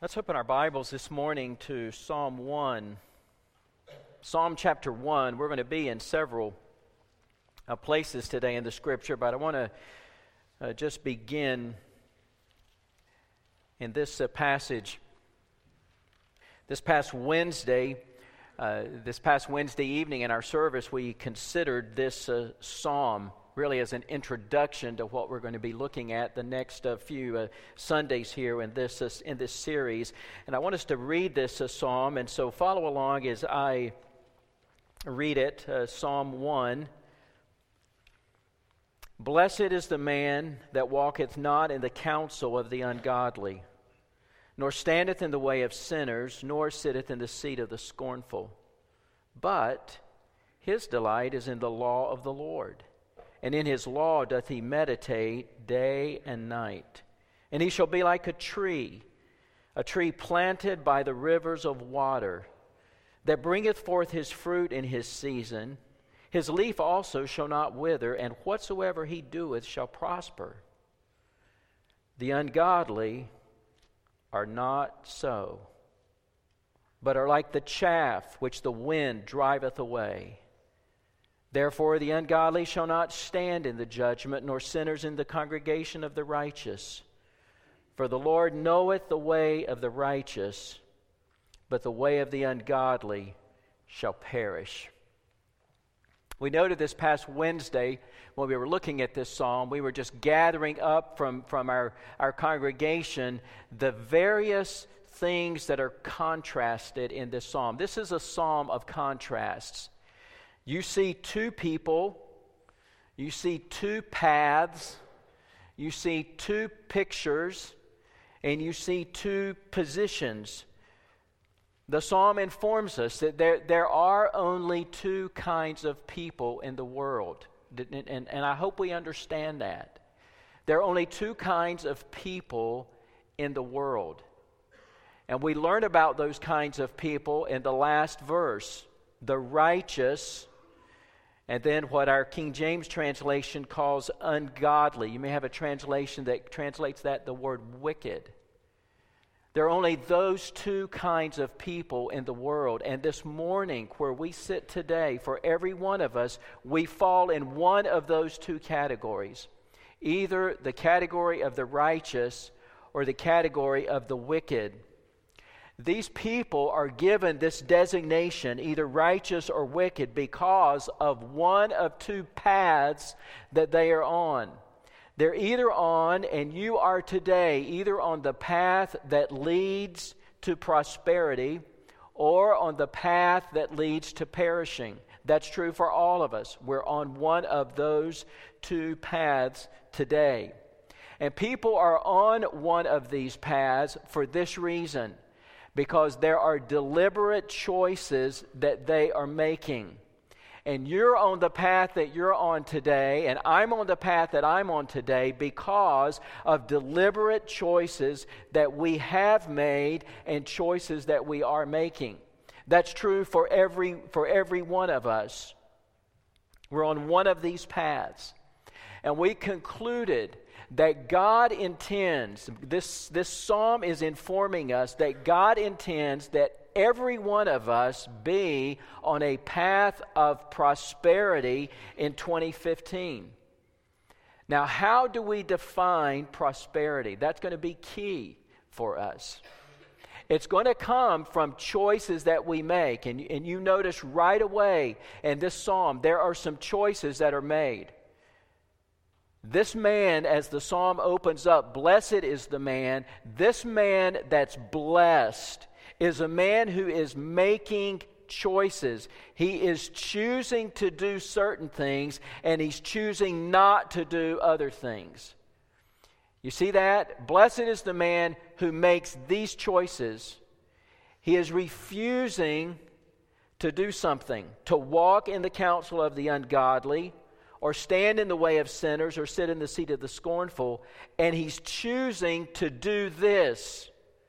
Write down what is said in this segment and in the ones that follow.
Let's open our Bibles this morning to Psalm 1. Psalm chapter 1. We're going to be in several places today in the Scripture, but I want to just begin in this passage. This past Wednesday evening in our service, we considered this psalm really as an introduction to what we're going to be looking at the next few Sundays here in this series. And I want us to read this psalm, and so follow along as I read it. Psalm 1. Blessed is the man that walketh not in the counsel of the ungodly, nor standeth in the way of sinners, nor sitteth in the seat of the scornful. But his delight is in the law of the Lord, and in his law doth he meditate day and night. And he shall be like a tree planted by the rivers of water, that bringeth forth his fruit in his season. His leaf also shall not wither, and whatsoever he doeth shall prosper. The ungodly are not so, but are like the chaff which the wind driveth away. Therefore the ungodly shall not stand in the judgment, nor sinners in the congregation of the righteous. For the Lord knoweth the way of the righteous, but the way of the ungodly shall perish. We noted this past Wednesday when we were looking at this psalm, we were just gathering up from our congregation the various things that are contrasted in this psalm. This is a psalm of contrasts. You see two people, you see two paths, you see two pictures, and you see two positions. The psalm informs us that there are only two kinds of people in the world, and I hope we understand that. There are only two kinds of people in the world. And we learn about those kinds of people in the last verse, the righteous, and then what our King James translation calls ungodly. You may have a translation that translates that the word wicked. There are only those two kinds of people in the world. And this morning, where we sit today, for every one of us, we fall in one of those two categories. Either the category of the righteous or the category of the wicked. These people are given this designation, either righteous or wicked, because of one of two paths that they are on. They're either on, and you are today, either on the path that leads to prosperity or on the path that leads to perishing. That's true for all of us. We're on one of those two paths today. And people are on one of these paths for this reason. Because there are deliberate choices that they are making. And you're on the path that you're on today, and I'm on the path that I'm on today because of deliberate choices that we have made and choices that we are making. That's true for every one of us. We're on one of these paths. And we concluded that God intends, this psalm is informing us that God intends that every one of us be on a path of prosperity in 2015. Now, how do we define prosperity? That's going to be key for us. It's going to come from choices that we make. And you notice right away in this psalm, there are some choices that are made. This man, as the psalm opens up, blessed is the man. This man that's blessed is a man who is making choices. He is choosing to do certain things, and he's choosing not to do other things. You see that? Blessed is the man who makes these choices. He is refusing to do something, to walk in the counsel of the ungodly, or stand in the way of sinners, or sit in the seat of the scornful, and he's choosing to do this,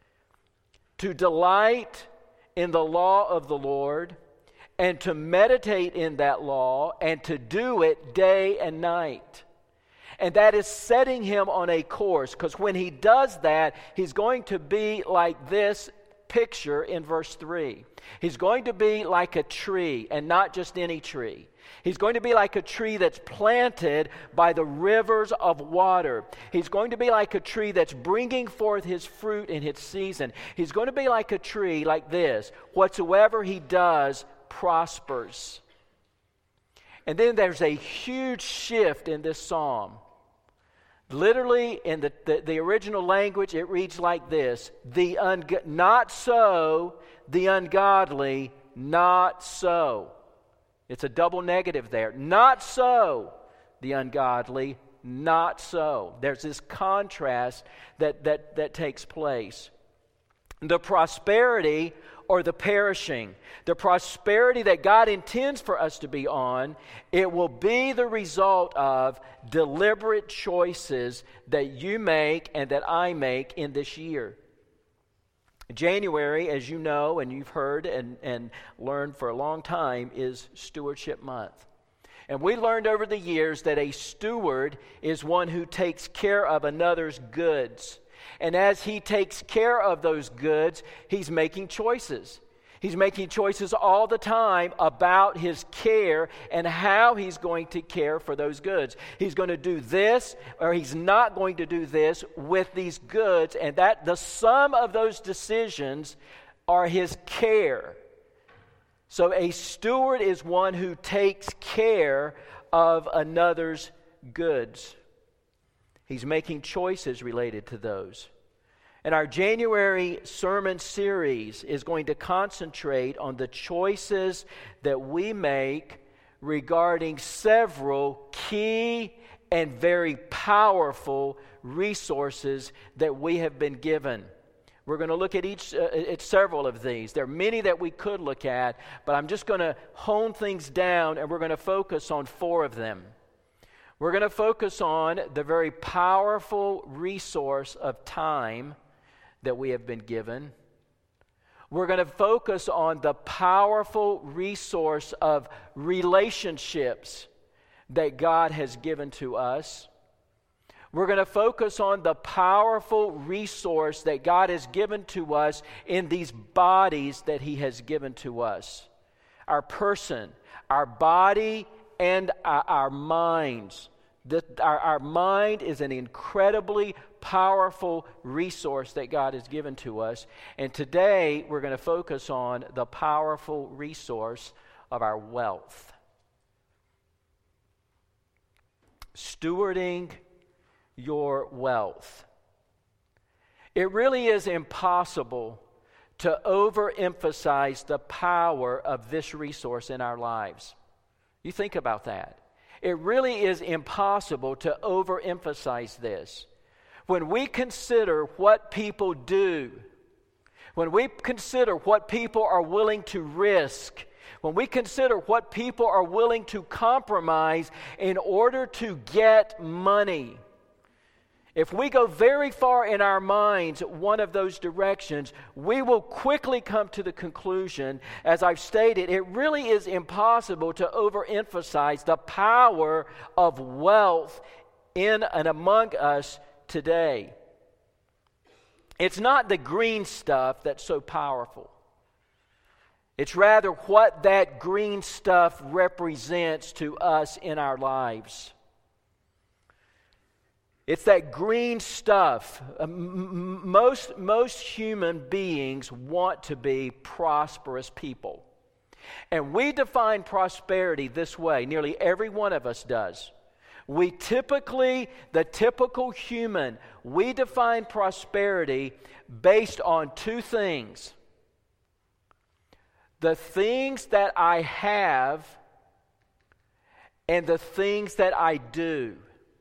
to delight in the law of the Lord, and to meditate in that law, and to do it day and night. And that is setting him on a course, because when he does that, he's going to be like this picture in verse 3. He's going to be like a tree, and not just any tree. He's going to be like a tree that's planted by the rivers of water. He's going to be like a tree that's bringing forth his fruit in its season. He's going to be like a tree like this. Whatsoever he does prospers. And then there's a huge shift in this psalm. Literally, in the original language, it reads like this: not so the ungodly, not so. It's a double negative there. Not so the ungodly, not so. There's this contrast that takes place. The prosperity or the perishing, the prosperity that God intends for us to be on, it will be the result of deliberate choices that you make and that I make in this year. January, as you know and you've heard and learned for a long time, is Stewardship Month. And we learned over the years that a steward is one who takes care of another's goods. And as he takes care of those goods, he's making choices. He's making choices all the time about his care and how he's going to care for those goods. He's going to do this or he's not going to do this with these goods, and that the sum of those decisions are his care. So a steward is one who takes care of another's goods. He's making choices related to those. And our January sermon series is going to concentrate on the choices that we make regarding several key and very powerful resources that we have been given. We're going to look at at several of these. There are many that we could look at, but I'm just going to hone things down, and we're going to focus on 4 of them. We're going to focus on the very powerful resource of time that we have been given. We're going to focus on the powerful resource of relationships that God has given to us. We're going to focus on the powerful resource that God has given to us in these bodies that He has given to us. Our person, our body, and our minds. Our mind is an incredibly powerful resource that God has given to us. And today we're going to focus on the powerful resource of our wealth. Stewarding your wealth. It really is impossible to overemphasize the power of this resource in our lives. You think about that. It really is impossible to overemphasize this. When we consider what people do, when we consider what people are willing to risk, when we consider what people are willing to compromise in order to get money, if we go very far in our minds one of those directions, we will quickly come to the conclusion, as I've stated, it really is impossible to overemphasize the power of wealth in and among us today. It's not the green stuff that's so powerful. It's rather what that green stuff represents to us in our lives. It's that green stuff. Most human beings want to be prosperous people. And we define prosperity this way. Nearly every one of us does. The typical human, we define prosperity based on 2 things. The things that I have and the things that I do.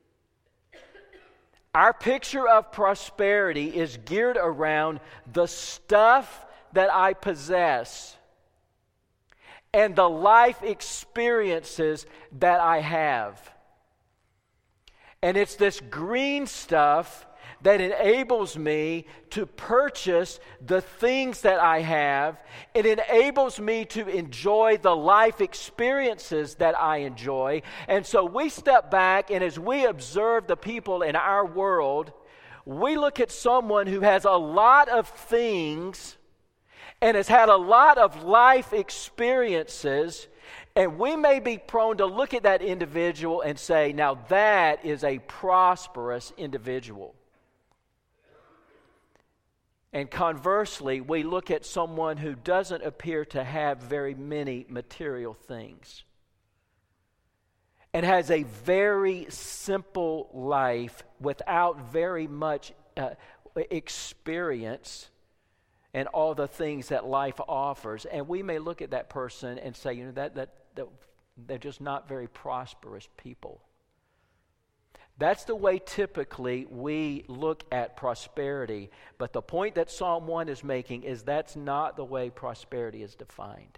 Our picture of prosperity is geared around the stuff that I possess and the life experiences that I have. And it's this green stuff that enables me to purchase the things that I have. It enables me to enjoy the life experiences that I enjoy. And so we step back, and as we observe the people in our world, we look at someone who has a lot of things and has had a lot of life experiences, and we may be prone to look at that individual and say, now that is a prosperous individual. And conversely, we look at someone who doesn't appear to have very many material things and has a very simple life without very much experience and all the things that life offers. And we may look at that person and say, that they're just not very prosperous people. That's the way typically we look at prosperity. But the point that Psalm 1 is making is that's not the way prosperity is defined.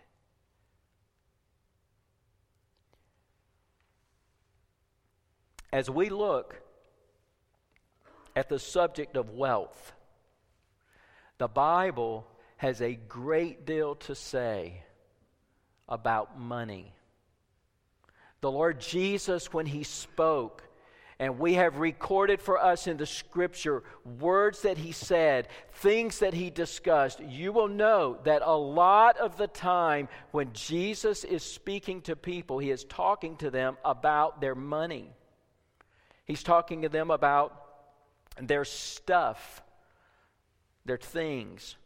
As we look at the subject of wealth, the Bible has a great deal to say about money. The Lord Jesus, when He spoke, and we have recorded for us in the Scripture words that He said, things that He discussed, you will know that a lot of the time when Jesus is speaking to people, He is talking to them about their money. He's talking to them about their stuff, their things.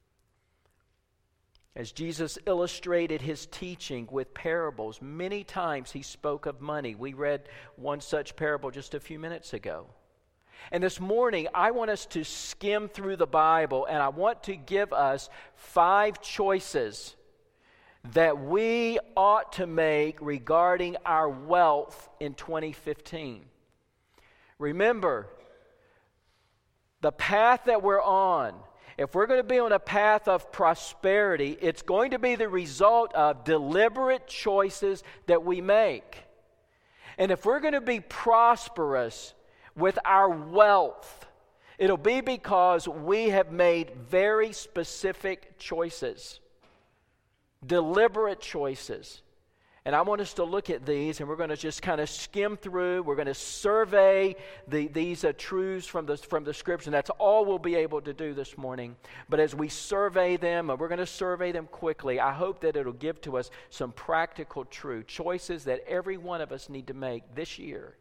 As Jesus illustrated His teaching with parables, many times He spoke of money. We read one such parable just a few minutes ago. And this morning, I want us to skim through the Bible, and I want to give us 5 choices that we ought to make regarding our wealth in 2015. Remember, the path that we're on, if we're going to be on a path of prosperity, it's going to be the result of deliberate choices that we make. And if we're going to be prosperous with our wealth, it'll be because we have made very specific choices, deliberate choices. And I want us to look at these, and we're going to just kind of skim through. We're going to survey these truths from the Scripture. And that's all we'll be able to do this morning. But as we survey them, and we're going to survey them quickly, I hope that it'll give to us some practical truth, choices that every one of us need to make this year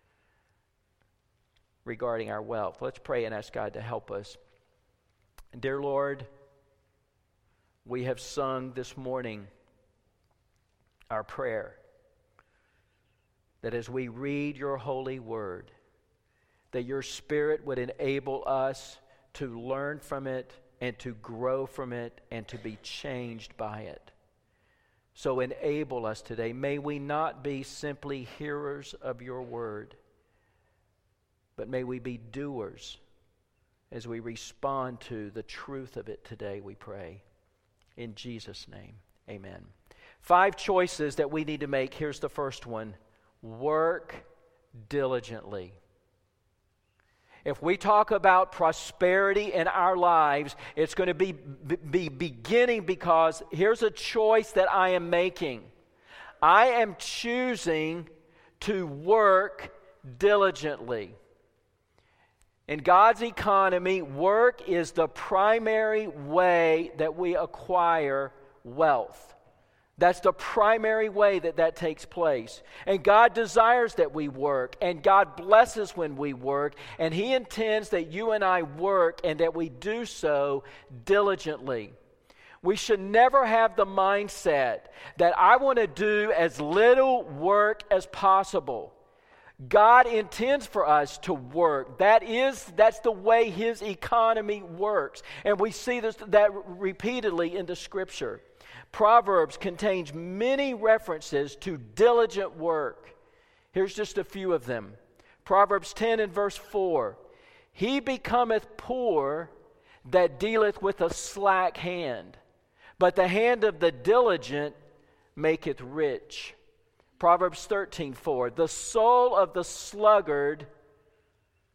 regarding our wealth. Let's pray and ask God to help us. Dear Lord, we have sung this morning our prayer that as we read your holy word, that your Spirit would enable us to learn from it and to grow from it and to be changed by it. So enable us today. May we not be simply hearers of your word, but may we be doers as we respond to the truth of it today, we pray. In Jesus' name, amen. 5 choices that we need to make. Here's the first one. Work diligently. If we talk about prosperity in our lives, it's going to be beginning because here's a choice that I am making. I am choosing to work diligently. In God's economy, work is the primary way that we acquire wealth. That's the primary way that takes place. And God desires that we work, and God blesses when we work, and He intends that you and I work and that we do so diligently. We should never have the mindset that I want to do as little work as possible. God intends for us to work. That's the way His economy works. And we see that repeatedly in the Scripture. Proverbs contains many references to diligent work. Here's just a few of them. Proverbs 10 and verse 4. He becometh poor that dealeth with a slack hand, but the hand of the diligent maketh rich. Proverbs 13:4. The soul of the sluggard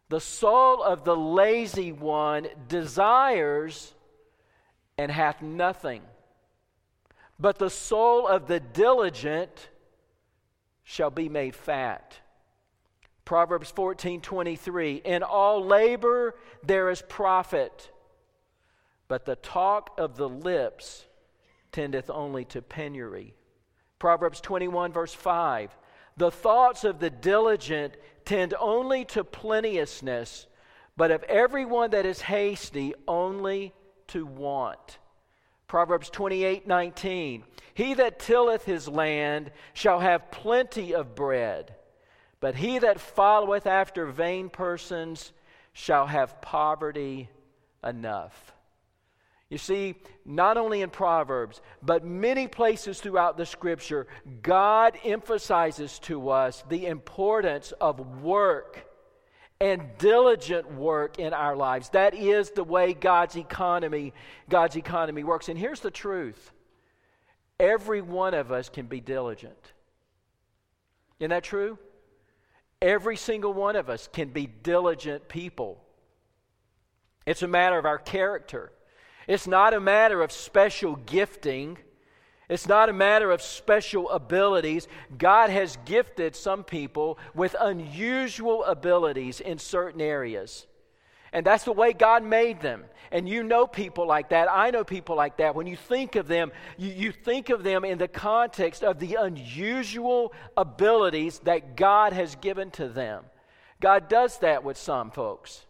The soul of the lazy one desires and hath nothing, but the soul of the diligent shall be made fat. Proverbs 14:23, in all labor there is profit, but the talk of the lips tendeth only to penury. Proverbs 21 verse 5, the thoughts of the diligent tend only to plenteousness, but of everyone that is hasty only to want. Proverbs 28:19, he that tilleth his land shall have plenty of bread, but he that followeth after vain persons shall have poverty enough. You see, not only in Proverbs, but many places throughout the Scripture, God emphasizes to us the importance of work and diligent work in our lives. That is the way God's economy works. And here's the truth. Every one of us can be diligent. Isn't that true? Every single one of us can be diligent people. It's a matter of our character. It's not a matter of special gifting. It's not a matter of special abilities. God has gifted some people with unusual abilities in certain areas. And that's the way God made them. And you know people like that. I know people like that. When you think of them, you think of them in the context of the unusual abilities that God has given to them. God does that with some folks.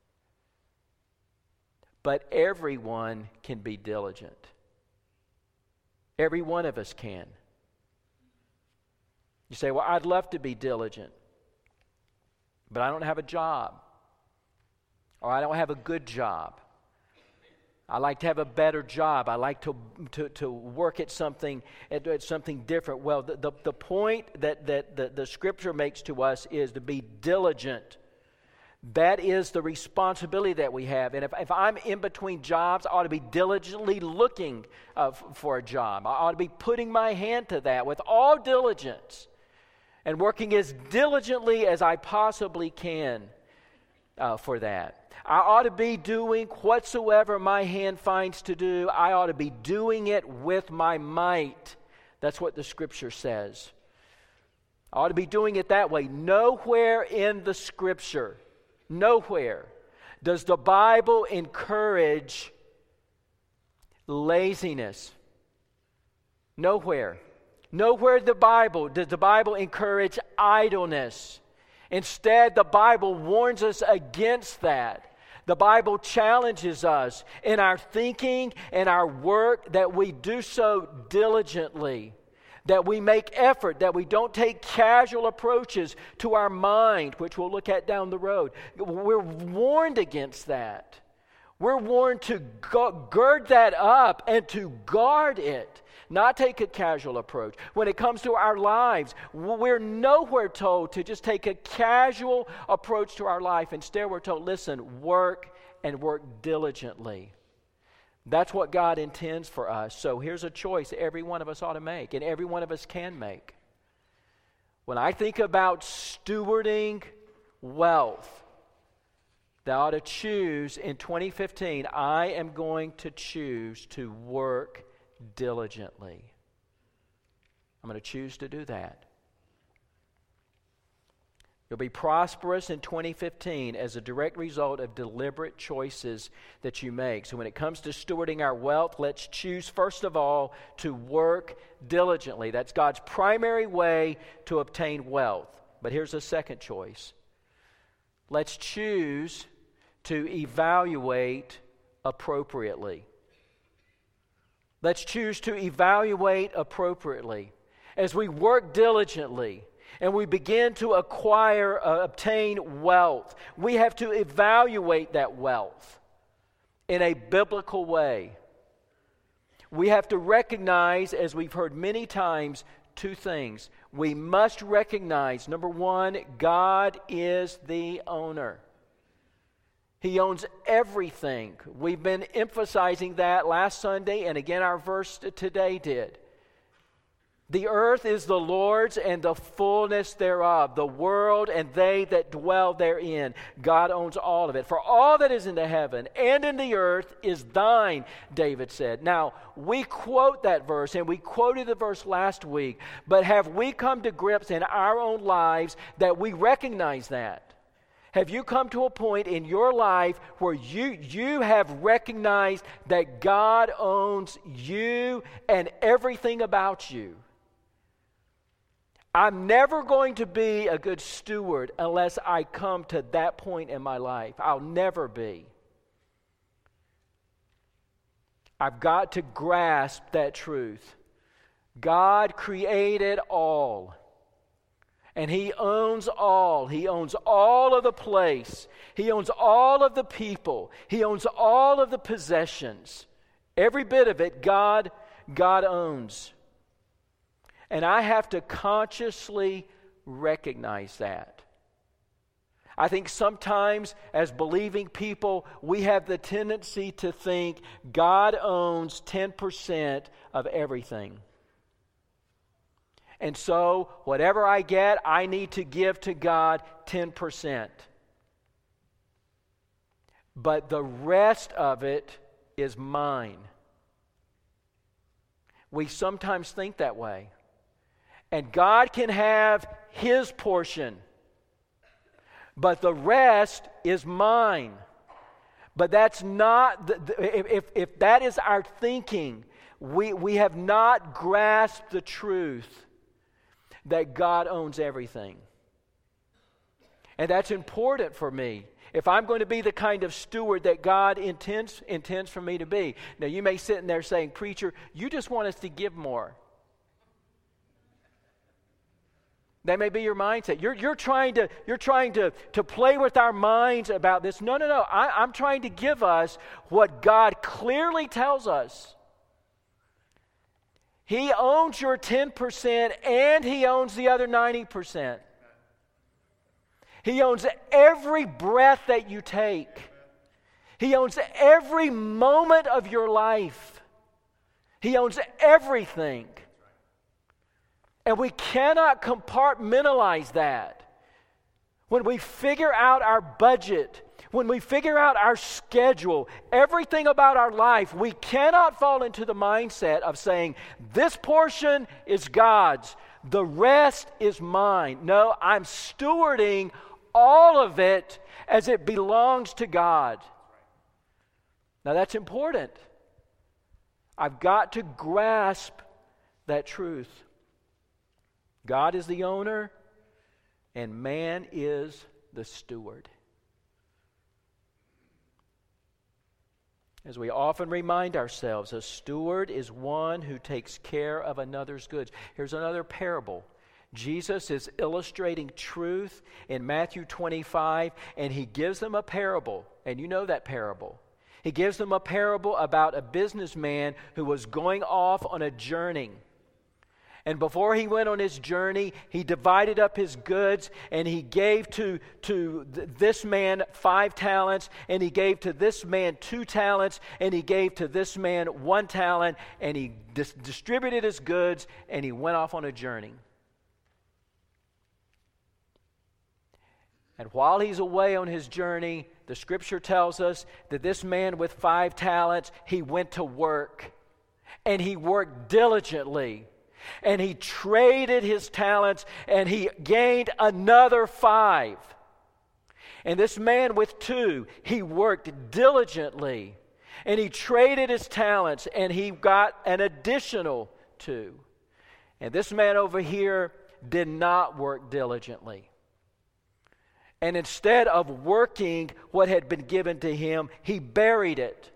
But everyone can be diligent. Every one of us can. You say, well, I'd love to be diligent, but I don't have a job. Or I don't have a good job. I like to have a better job. I like to work at something different. Well, the point that the Scripture makes to us is to be diligent. That is the responsibility that we have. And if I'm in between jobs, I ought to be diligently looking for a job. I ought to be putting my hand to that with all diligence and working as diligently as I possibly can for that. I ought to be doing whatsoever my hand finds to do. I ought to be doing it with my might. That's what the Scripture says. I ought to be doing it that way. Nowhere in the Scripture, nowhere does the Bible encourage laziness. Nowhere. Nowhere does the Bible encourage idleness. Instead, the Bible warns us against that. The Bible challenges us in our thinking and our work that we do so diligently, that we make effort, that we don't take casual approaches to our mind, which we'll look at down the road. We're warned against that. We're warned to gird that up and to guard it, not take a casual approach. When it comes to our lives, we're nowhere told to just take a casual approach to our life. Instead, we're told, listen, work and work diligently. That's what God intends for us. So here's a choice every one of us ought to make, and every one of us can make. When I think about stewarding wealth, that I ought to choose in 2015, I am going to choose to work diligently. I'm going to choose to do that. You'll be prosperous in 2015 as a direct result of deliberate choices that you make. So when it comes to stewarding our wealth, let's choose first of all to work diligently. That's God's primary way to obtain wealth. But here's a second choice. Let's choose to evaluate appropriately. Let's choose to evaluate appropriately. As we work diligently and we begin to obtain wealth, we have to evaluate that wealth in a biblical way. We have to recognize, as we've heard many times, two things. We must recognize, number one, God is the owner. He owns everything. We've been emphasizing that last Sunday, and again our verse today did. The earth is the Lord's and the fullness thereof, the world and they that dwell therein. God owns all of it. For all that is in the heaven and in the earth is thine, David said. Now, we quote that verse, and we quoted the verse last week, but have we come to grips in our own lives that we recognize that? Have you come to a point in your life where you have recognized that God owns you and everything about you? I'm never going to be a good steward unless I come to that point in my life. I'll never be. I've got to grasp that truth. God created all. And He owns all. He owns all of the place. He owns all of the people. He owns all of the possessions. Every bit of it, God owns. And I have to consciously recognize that. I think sometimes as believing people, we have the tendency to think God owns 10% of everything. And so, whatever I get, I need to give to God 10%. But the rest of it is mine. We sometimes think that way. And God can have His portion, but the rest is mine. But that's not, if that is our thinking, we have not grasped the truth that God owns everything. And that's important for me if I'm going to be the kind of steward that God intends for me to be. Now, you may sit in there saying, "Preacher, you just want us to give more." That may be your mindset. You're trying to play with our minds about this. No. I'm trying to give us what God clearly tells us. He owns your 10% and He owns the other 90%. He owns every breath that you take. He owns every moment of your life. He owns everything. And we cannot compartmentalize that. When we figure out our budget, when we figure out our schedule, everything about our life, we cannot fall into the mindset of saying, this portion is God's, the rest is mine. No, I'm stewarding all of it as it belongs to God. Now that's important. I've got to grasp that truth. God is the owner, and man is the steward. As we often remind ourselves, a steward is one who takes care of another's goods. Here's another parable. Jesus is illustrating truth in Matthew 25, and He gives them a parable, and you know that parable. He gives them a parable about a businessman who was going off on a journey. And before he went on his journey, he divided up his goods, and he gave to this man 5 talents, and he gave to this man 2 talents, and he gave to this man 1 talent, and he distributed his goods, and he went off on a journey. And while he's away on his journey, the Scripture tells us that this man with 5 talents, he went to work, and he worked diligently. And he traded his talents, and he gained another 5. And this man with 2, he worked diligently, and he traded his talents, and he got an additional 2. And this man over here did not work diligently. And instead of working what had been given to him, he buried it.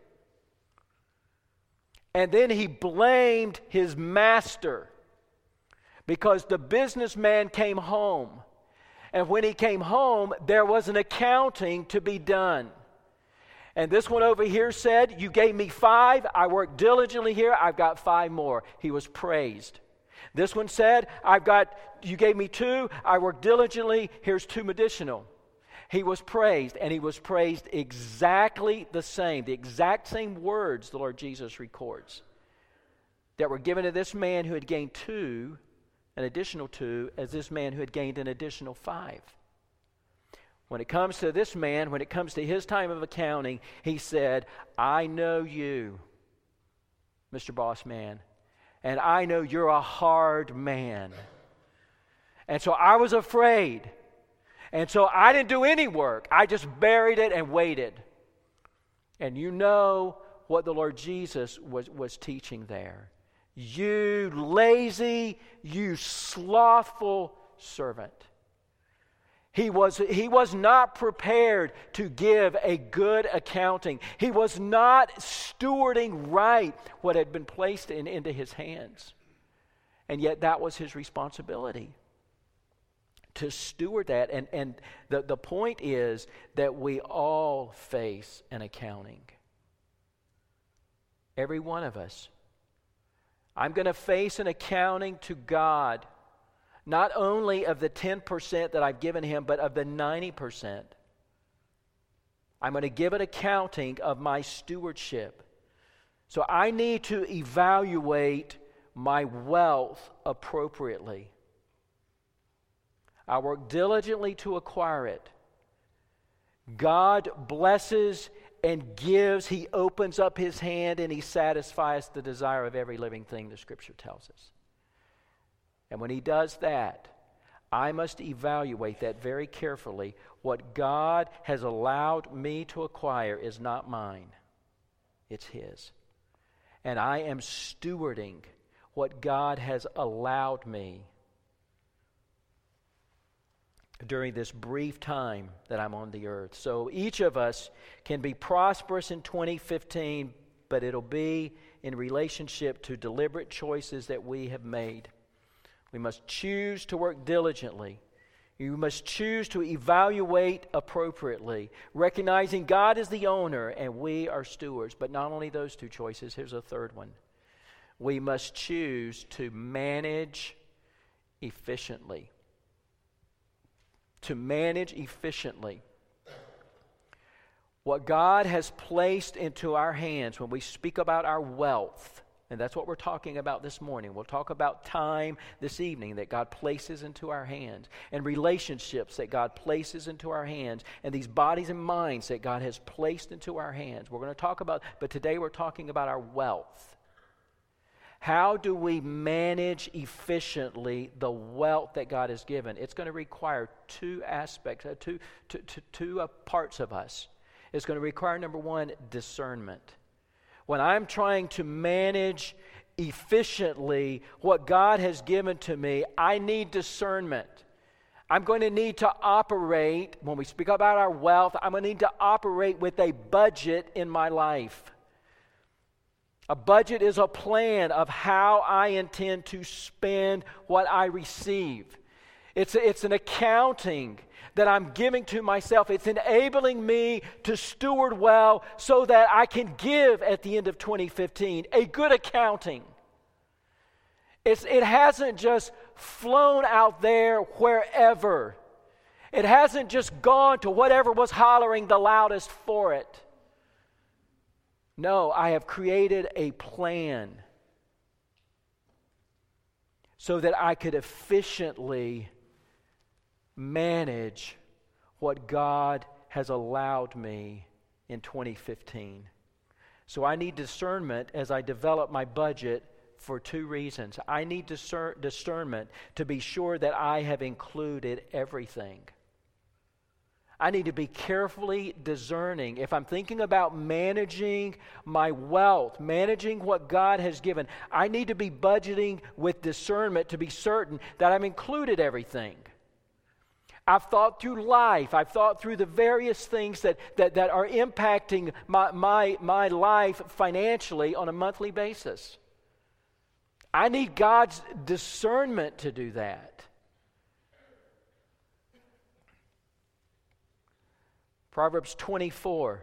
And then he blamed his master. Because the businessman came home. And when he came home, there was an accounting to be done. And this one over here said, you gave me 5. I worked diligently here. I've got 5 more. He was praised. This one said, you gave me 2. I worked diligently. Here's 2 additional. He was praised, and he was praised exactly the exact same words the Lord Jesus records. that were given to this man who had gained an additional 2, as this man who had gained an additional 5. When it comes to this man, when it comes to his time of accounting, he said, I know you, Mr. Boss Man, and I know you're a hard man. And so I was afraid. And so I didn't do any work. I just buried it and waited. And you know what the Lord Jesus was teaching there. You lazy, you slothful servant. He was not prepared to give a good accounting. He was not stewarding right what had been placed into his hands. And yet that was his responsibility, to steward that. And the point is that we all face an accounting. Every one of us. I'm going to face an accounting to God, not only of the 10% that I've given him, but of the 90%. I'm going to give an accounting of my stewardship. So I need to evaluate my wealth appropriately. I work diligently to acquire it. God blesses and gives. He opens up his hand and he satisfies the desire of every living thing, the Scripture tells us. And when he does that, I must evaluate that very carefully. What God has allowed me to acquire is not mine. It's his. And I am stewarding what God has allowed me during this brief time that I'm on the earth. So each of us can be prosperous in 2015, but it'll be in relationship to deliberate choices that we have made. We must choose to work diligently. You must choose to evaluate appropriately, recognizing God is the owner and we are stewards. But not only those two choices, here's a third one. We must choose to manage efficiently. To manage efficiently. What God has placed into our hands when we speak about our wealth, and that's what we're talking about this morning. We'll talk about time this evening that God places into our hands, and relationships that God places into our hands, and these bodies and minds that God has placed into our hands. We're going to talk about, but today we're talking about our wealth. How do we manage efficiently the wealth that God has given? It's going to require two aspects, two parts of us. It's going to require, number one, discernment. When I'm trying to manage efficiently what God has given to me, I need discernment. I'm going to need to operate, when we speak about our wealth, I'm going to need to operate with a budget in my life. A budget is a plan of how I intend to spend what I receive. It's an accounting that I'm giving to myself. It's enabling me to steward well so that I can give at the end of 2015 a good accounting. It hasn't just flown out there wherever. It hasn't just gone to whatever was hollering the loudest for it. No, I have created a plan so that I could efficiently manage what God has allowed me in 2015. So I need discernment as I develop my budget for two reasons. I need discernment to be sure that I have included everything. I need to be carefully discerning. If I'm thinking about managing my wealth, managing what God has given, I need to be budgeting with discernment to be certain that I've included everything. I've thought through life. I've thought through the various things that are impacting my life financially on a monthly basis. I need God's discernment to do that. Proverbs 24.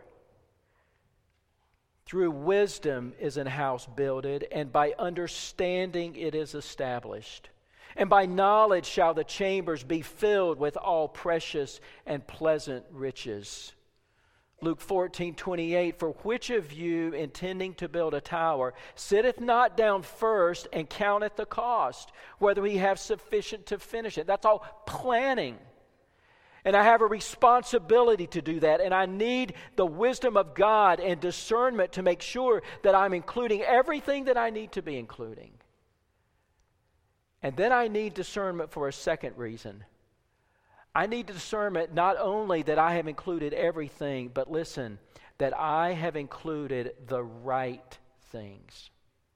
Through wisdom is an house builded, and by understanding it is established. And by knowledge shall the chambers be filled with all precious and pleasant riches. Luke 14:28, for which of you, intending to build a tower, sitteth not down first and counteth the cost, whether he have sufficient to finish it? That's all planning. And I have a responsibility to do that, and I need the wisdom of God and discernment to make sure that I'm including everything that I need to be including. And then I need discernment for a second reason. I need discernment not only that I have included everything, but listen, that I have included the right things.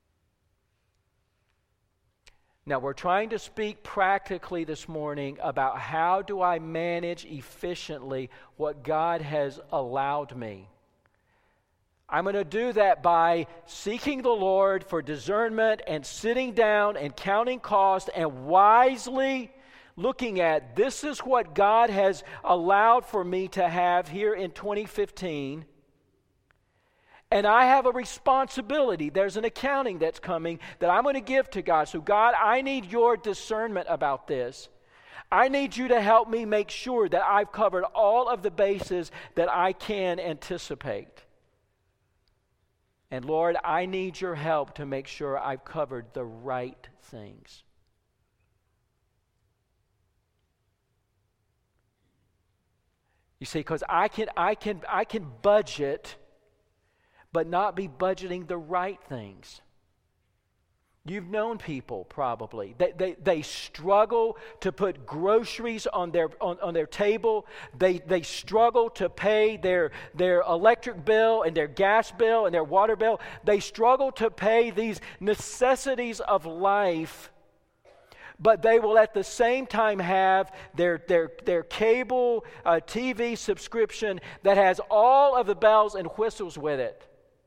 Now, we're trying to speak practically this morning about how do I manage efficiently what God has allowed me. I'm going to do that by seeking the Lord for discernment and sitting down and counting cost and wisely looking at this is what God has allowed for me to have here in 2015. And I have a responsibility. There's an accounting that's coming that I'm going to give to God. So God, I need your discernment about this. I need you to help me make sure that I've covered all of the bases that I can anticipate. And Lord, I need your help to make sure I've covered the right things. You see, because I can budget, but not be budgeting the right things. You've known people probably. They struggle to put groceries on their table. They struggle to pay their electric bill and their gas bill and their water bill. They struggle to pay these necessities of life. But they will at the same time have their cable TV subscription that has all of the bells and whistles with it.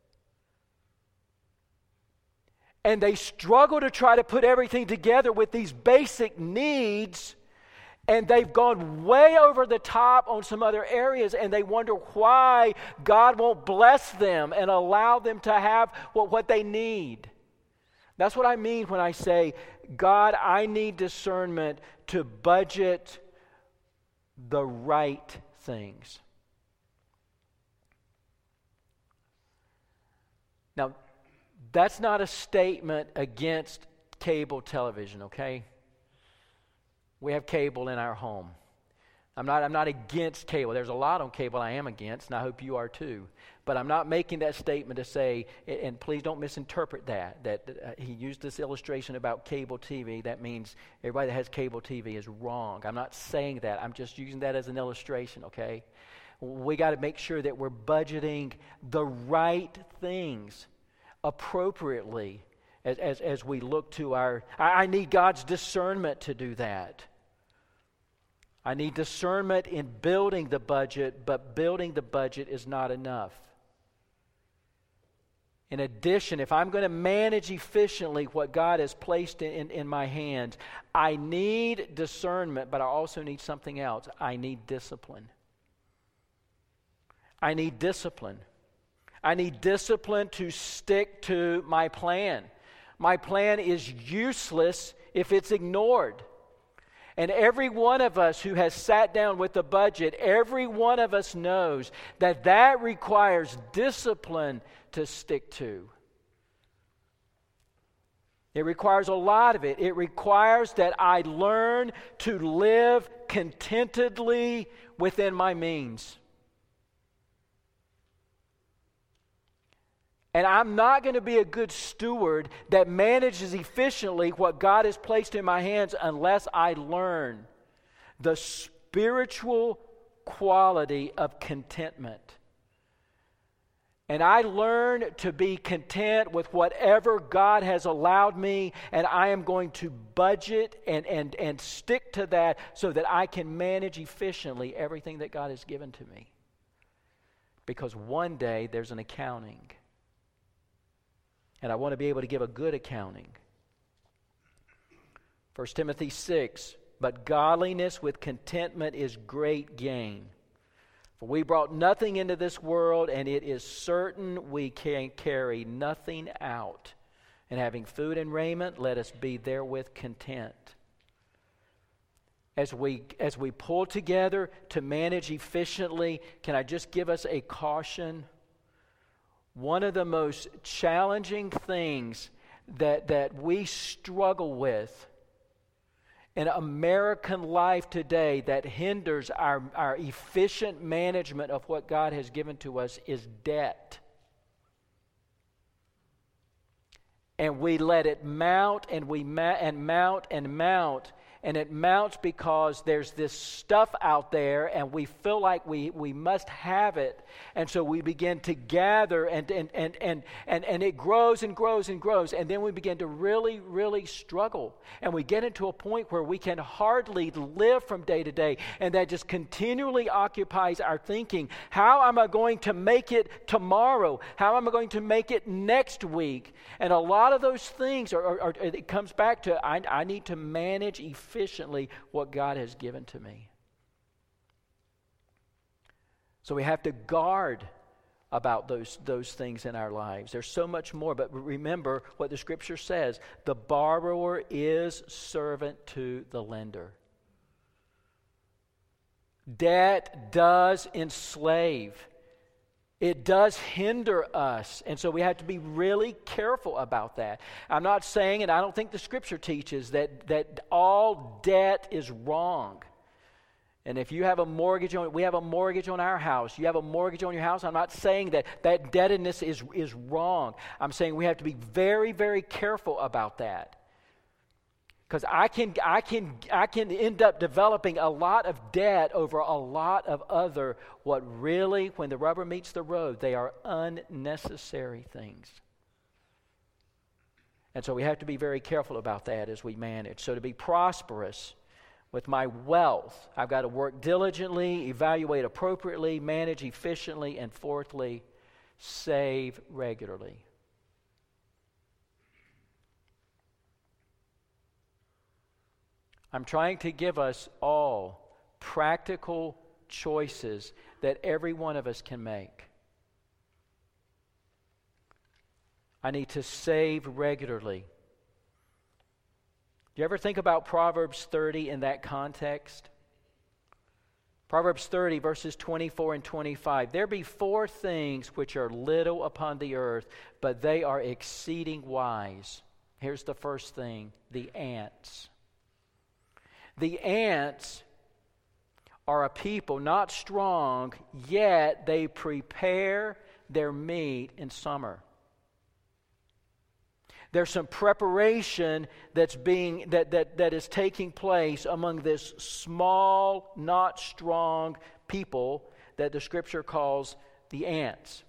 And they struggle to try to put everything together with these basic needs, and they've gone way over the top on some other areas, and they wonder why God won't bless them and allow them to have what they need. That's what I mean when I say, God, I need discernment to budget the right things. Now, that's not a statement against cable television, okay? We have cable in our home. I'm not against cable. There's a lot on cable I am against, and I hope you are too. But I'm not making that statement to say, and please don't misinterpret that he used this illustration about cable TV. That means everybody that has cable TV is wrong. I'm not saying that. I'm just using that as an illustration, okay? We got to make sure that we're budgeting the right things appropriately as we look to our... I need God's discernment to do that. I need discernment in building the budget, but building the budget is not enough. In addition, if I'm going to manage efficiently what God has placed in my hands, I need discernment, but I also need something else. I need discipline. I need discipline. I need discipline to stick to my plan. My plan is useless if it's ignored. And every one of us who has sat down with the budget, every one of us knows that requires discipline to stick to. It requires a lot of it. It requires that I learn to live contentedly within my means. And I'm not going to be a good steward that manages efficiently what God has placed in my hands unless I learn the spiritual quality of contentment. And I learn to be content with whatever God has allowed me, and I am going to budget and stick to that so that I can manage efficiently everything that God has given to me. Because one day there's an accounting. And I want to be able to give a good accounting. 1 Timothy 6, but godliness with contentment is great gain. For we brought nothing into this world, and it is certain we can carry nothing out. And having food and raiment, let us be therewith content. as we pull together to manage efficiently, can I just give us a caution? One of the most challenging things that we struggle with in American life today that hinders our efficient management of what God has given to us is debt. And we let it mount and mount and mount. And it mounts because there's this stuff out there and we feel like we must have it. And so we begin to gather and it grows and grows and grows. And then we begin to really, really struggle. And we get into a point where we can hardly live from day to day. And that just continually occupies our thinking. How am I going to make it tomorrow? How am I going to make it next week? And a lot of those things it comes back to I need to manage efficiently what God has given to me. So we have to guard about those things in our lives. There's so much more, but remember what the Scripture says. The borrower is servant to the lender. Debt does enslave. It does hinder us, and so we have to be really careful about that. I'm not saying, and I don't think the Scripture teaches, that all debt is wrong. And if you have a mortgage we have a mortgage on our house, you have a mortgage on your house, I'm not saying that indebtedness is wrong. I'm saying we have to be very, very careful about that. Because I can end up developing a lot of debt over a lot of other, what really, when the rubber meets the road, they are unnecessary things. And so we have to be very careful about that as we manage. So to be prosperous with my wealth, I've got to work diligently, evaluate appropriately, manage efficiently, and fourthly, save regularly. I'm trying to give us all practical choices that every one of us can make. I need to save regularly. Do you ever think about Proverbs 30 in that context? Proverbs 30, verses 24 and 25. There be 4 things which are little upon the earth, but they are exceeding wise. Here's the first thing, the ants. The ants are a people not strong, yet they prepare their meat in summer. There's some preparation that is taking place among this small, not strong people that the Scripture calls the ants.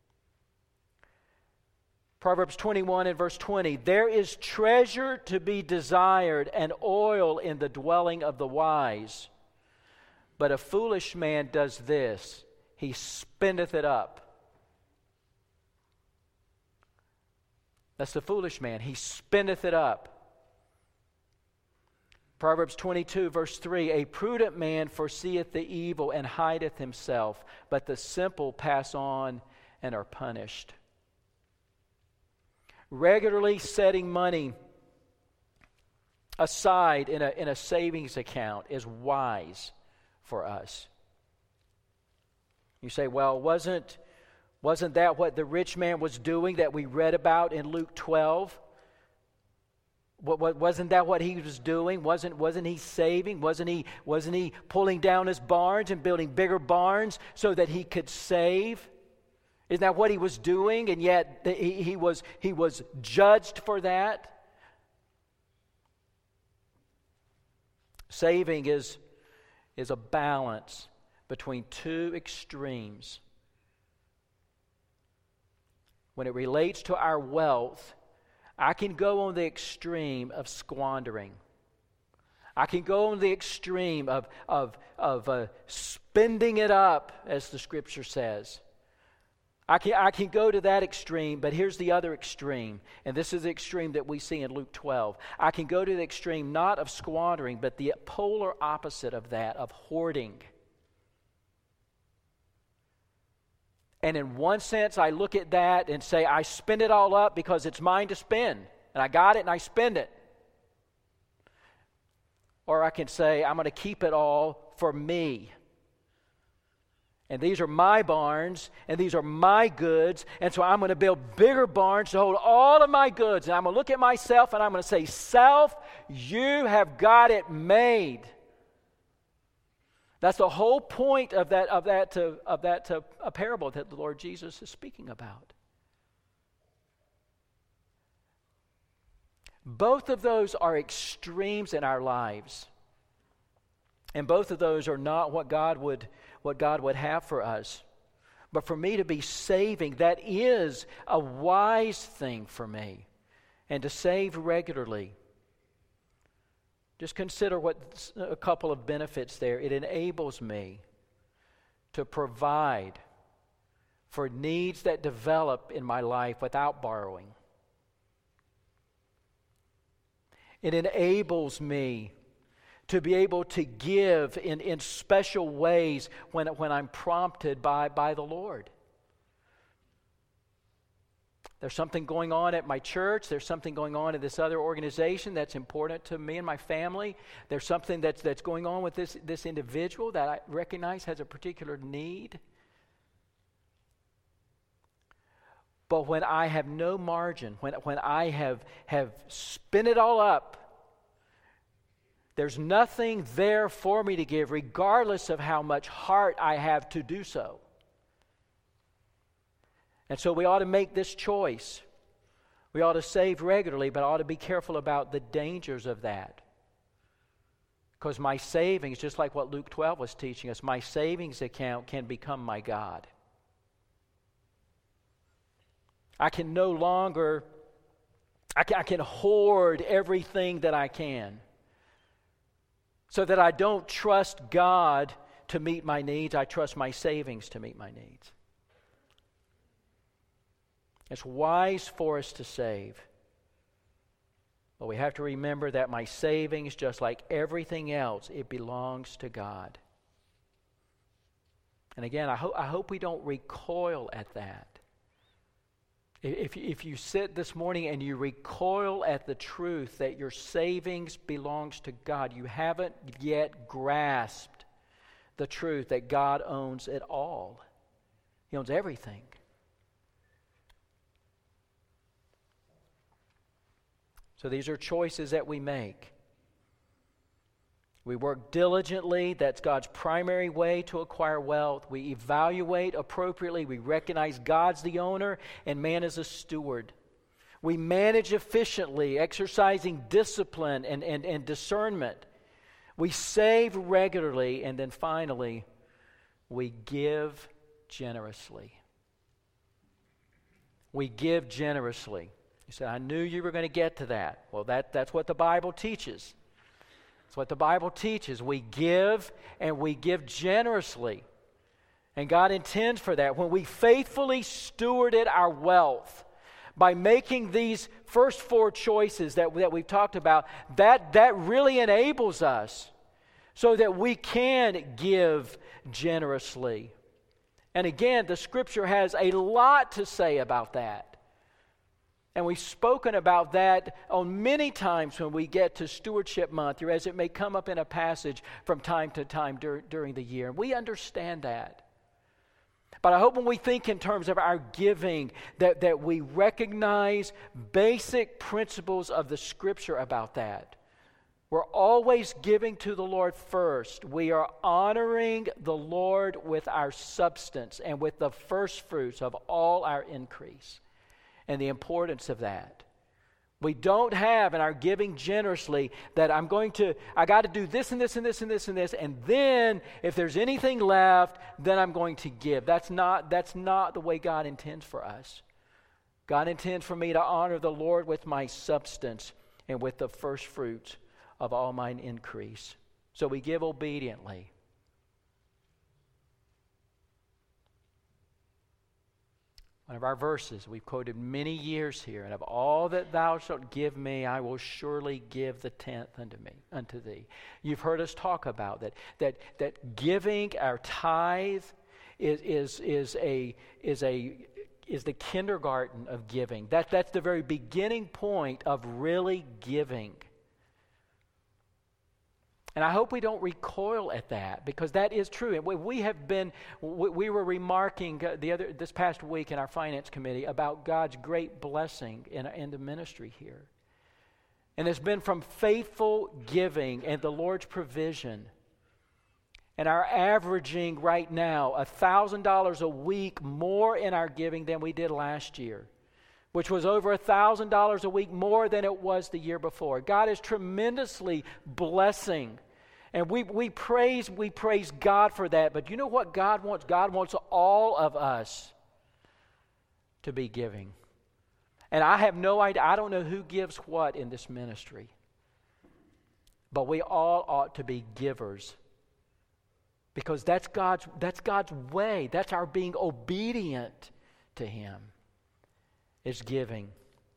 Proverbs 21 and verse 20, there is treasure to be desired and oil in the dwelling of the wise. But a foolish man does this, he spendeth it up. That's the foolish man, he spendeth it up. Proverbs 22 verse 3, a prudent man foreseeth the evil and hideth himself, but the simple pass on and are punished. Regularly setting money aside in a savings account is wise for us. You say, well, wasn't that what the rich man was doing that we read about in Luke 12? Wasn't that what he was doing? Wasn't he saving? Wasn't he pulling down his barns and building bigger barns so that he could save? Isn't that what he was doing? And yet he was judged for that. Saving is a balance between 2 extremes. When it relates to our wealth, I can go on the extreme of squandering. I can go on the extreme of spending it up, as the Scripture says. I can go to that extreme, but here's the other extreme, and this is the extreme that we see in Luke 12. I can go to the extreme not of squandering, but the polar opposite of that, of hoarding. And in one sense, I look at that and say, I spend it all up because it's mine to spend. And I got it and I spend it. Or I can say, I'm going to keep it all for me. And these are my barns, and these are my goods, and so I'm going to build bigger barns to hold all of my goods. And I'm going to look at myself, and I'm going to say, self, you have got it made. That's the whole point of that parable that the Lord Jesus is speaking about. Both of those are extremes in our lives. And both of those are not what God would have for us. But for me to be saving, that is a wise thing for me. And to save regularly. Just consider what a couple of benefits there. It enables me to provide for needs that develop in my life without borrowing. It enables me to be able to give in special ways when I'm prompted by the Lord. There's something going on at my church. There's something going on in this other organization that's important to me and my family. There's something that's going on with this individual that I recognize has a particular need. But when I have no margin, when I have spent it all up, there's nothing there for me to give, regardless of how much heart I have to do so. And so we ought to make this choice. We ought to save regularly, but ought to be careful about the dangers of that. Because my savings, just like what Luke 12 was teaching us, my savings account can become my God. I can no longer, I can hoard everything that I can. So that I don't trust God to meet my needs, I trust my savings to meet my needs. It's wise for us to save. But we have to remember that my savings, just like everything else, it belongs to God. And again, I hope we don't recoil at that. If you sit this morning and you recoil at the truth that your savings belongs to God, you haven't yet grasped the truth that God owns it all. He owns everything. So these are choices that we make. We work diligently. That's God's primary way to acquire wealth. We evaluate appropriately. We recognize God's the owner and man is a steward. We manage efficiently, exercising discipline and discernment. We save regularly. And then finally, we give generously. We give generously. You said, I knew you were going to get to that. Well, that's what the Bible teaches. That's what the Bible teaches. We give, and we give generously. And God intends for that. When we faithfully stewarded our wealth by making these first four choices that we've talked about, that really enables us so that we can give generously. And again, the Scripture has a lot to say about that. And we've spoken about that on many times when we get to Stewardship Month, or as it may come up in a passage from time to time during the year. We understand that. But I hope when we think in terms of our giving, that we recognize basic principles of the Scripture about that. We're always giving to the Lord first. We are honoring the Lord with our substance and with the first fruits of all our increase. And the importance of that. We don't have in our giving generously that I got to do this and this and this and this and this, and then if there's anything left, then I'm going to give. That's not the way God intends for us. God intends for me to honor the Lord with my substance and with the first fruits of all mine increase. So we give obediently. One of our verses we've quoted many years here, and of all that thou shalt give me, I will surely give the tenth unto thee. You've heard us talk about that giving our tithe is the kindergarten of giving. That's the very beginning point of really giving. And I hope we don't recoil at that, because that is true. And we were remarking this past week in our finance committee about God's great blessing in the ministry here. And it's been from faithful giving and the Lord's provision. And our averaging right now $1,000 a week more in our giving than we did last year, which was over $1,000 a week more than it was the year before. God is tremendously blessing. And we praise God for that. But you know what God wants? God wants all of us to be giving. And I have no idea. I don't know who gives what in this ministry. But we all ought to be givers. Because that's God's way. That's our being obedient to Him. Is giving.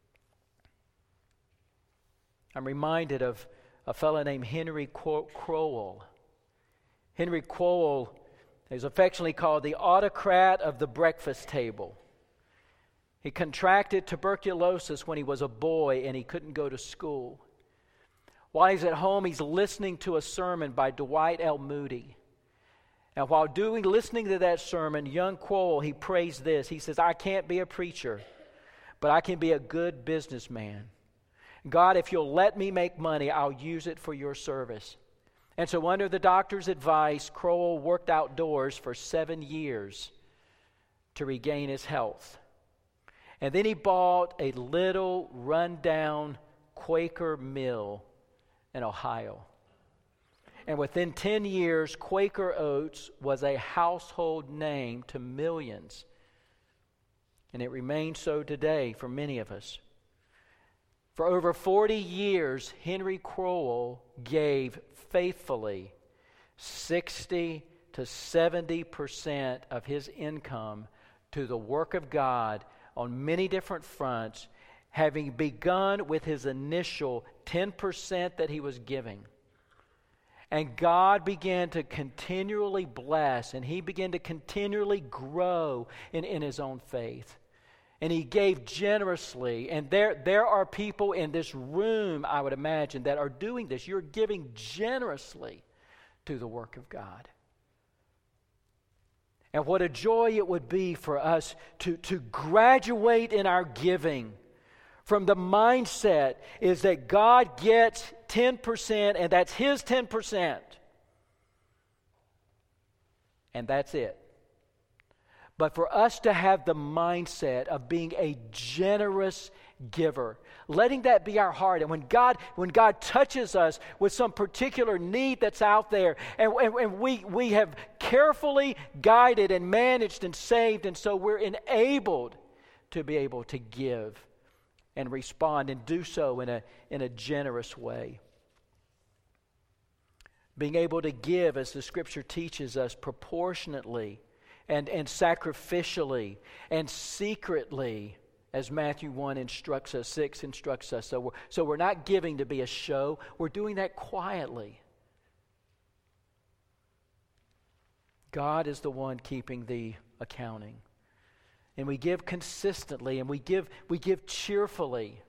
I'm reminded of a fellow named Henry Crowell. Henry Crowell is affectionately called the autocrat of the breakfast table. He contracted tuberculosis when he was a boy and he couldn't go to school. While he's at home, he's listening to a sermon by Dwight L. Moody. And while listening to that sermon, young Crowell, he prays this. He says, I can't be a preacher, but I can be a good businessman. God, if you'll let me make money, I'll use it for your service. And so under the doctor's advice, Crowell worked outdoors for 7 years to regain his health. And then he bought a little rundown Quaker mill in Ohio. And within 10 years, Quaker Oats was a household name to millions. And it remains so today for many of us. For over 40 years, Henry Crowell gave faithfully 60 to 70% of his income to the work of God on many different fronts, having begun with his initial 10% that he was giving. And God began to continually bless, and he began to continually grow in his own faith. And he gave generously. And there are people in this room, I would imagine, that are doing this. You're giving generously to the work of God. And what a joy it would be for us to graduate in our giving from the mindset is that God gets 10% and that's His 10%. And that's it. But for us to have the mindset of being a generous giver, letting that be our heart. And when God touches us with some particular need that's out there, and we have carefully guided and managed and saved, and so we're enabled to be able to give and respond and do so in a generous way. Being able to give, as the Scripture teaches us, proportionately and sacrificially and secretly, as Matthew 1 instructs us, 6 instructs us. So we're not giving to be a show. We're doing that quietly. God is the one keeping the accounting. And we give consistently, and we give cheerfully.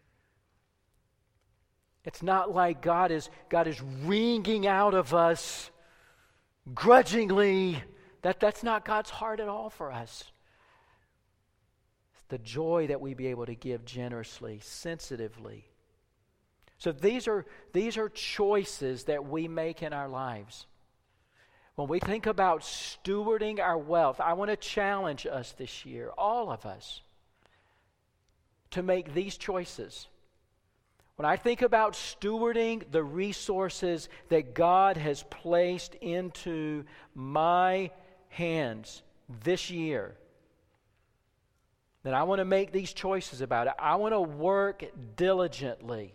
It's not like God is wringing out of us grudgingly. That's not God's heart at all for us. It's the joy that we be able to give generously, sensitively. So these are choices that we make in our lives. When we think about stewarding our wealth, I want to challenge us this year, all of us, to make these choices. When I think about stewarding the resources that God has placed into my hands this year, then I want to make these choices about it. I want to work diligently.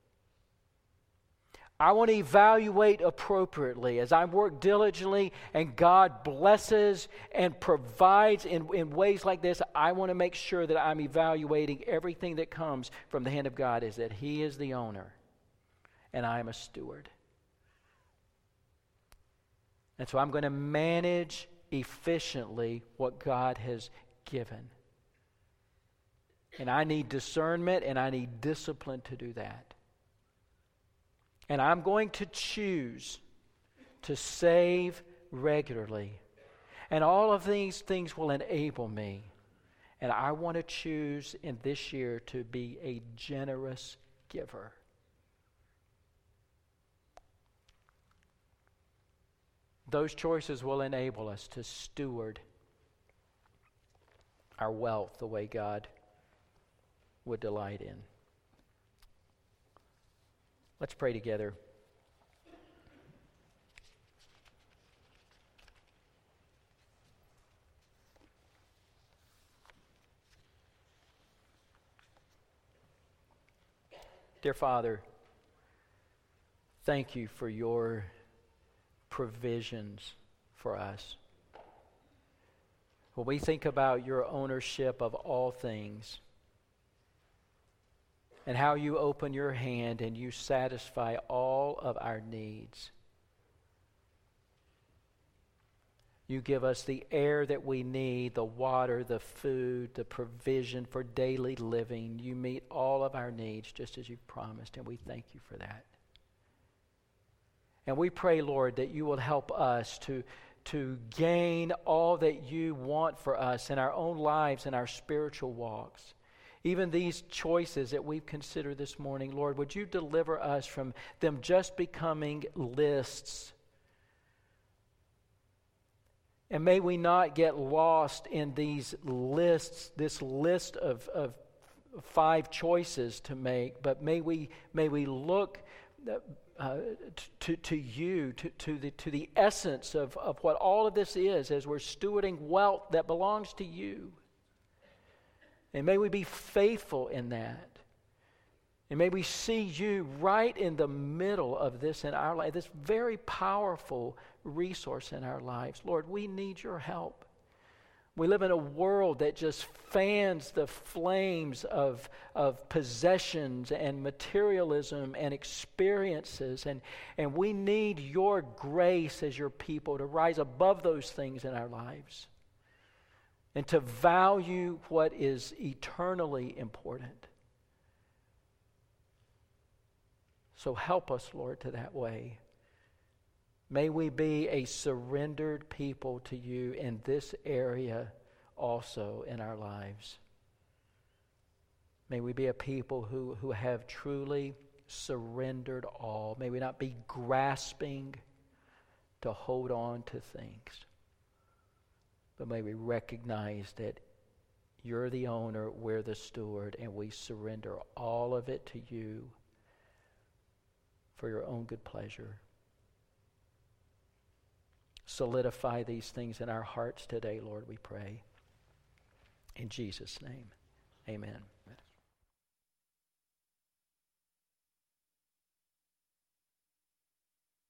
I want to evaluate appropriately as I work diligently and God blesses and provides in ways like this. I want to make sure that I'm evaluating everything that comes from the hand of God is that He is the owner and I am a steward. And so I'm going to manage efficiently what God has given. And I need discernment and I need discipline to do that. And I'm going to choose to save regularly. And all of these things will enable me. And I want to choose in this year to be a generous giver. Those choices will enable us to steward our wealth the way God would delight in. Let's pray together. Dear Father, thank you for your provisions for us. When we think about your ownership of all things and how you open your hand and you satisfy all of our needs, you give us the air that we need, the water, the food, the provision for daily living. You meet all of our needs just as you've promised, and we thank you for that. And we pray, Lord, that you will help us to gain all that you want for us in our own lives and our spiritual walks. Even these choices that we've considered this morning, Lord, would you deliver us from them just becoming lists? And may we not get lost in these lists, this list of 5 choices to make, but may we look to you, to the essence of what all of this is as we're stewarding wealth that belongs to you. And may we be faithful in that. And may we see you right in the middle of this in our life, this very powerful resource in our lives. Lord, we need your help. We live in a world that just fans the flames of possessions and materialism and experiences. And we need your grace as your people to rise above those things in our lives and to value what is eternally important. So help us, Lord, to that way. May we be a surrendered people to you in this area also in our lives. May we be a people who have truly surrendered all. May we not be grasping to hold on to things. But may we recognize that you're the owner, we're the steward, and we surrender all of it to you for your own good pleasure. Solidify these things in our hearts today, Lord, we pray. In Jesus' name, amen.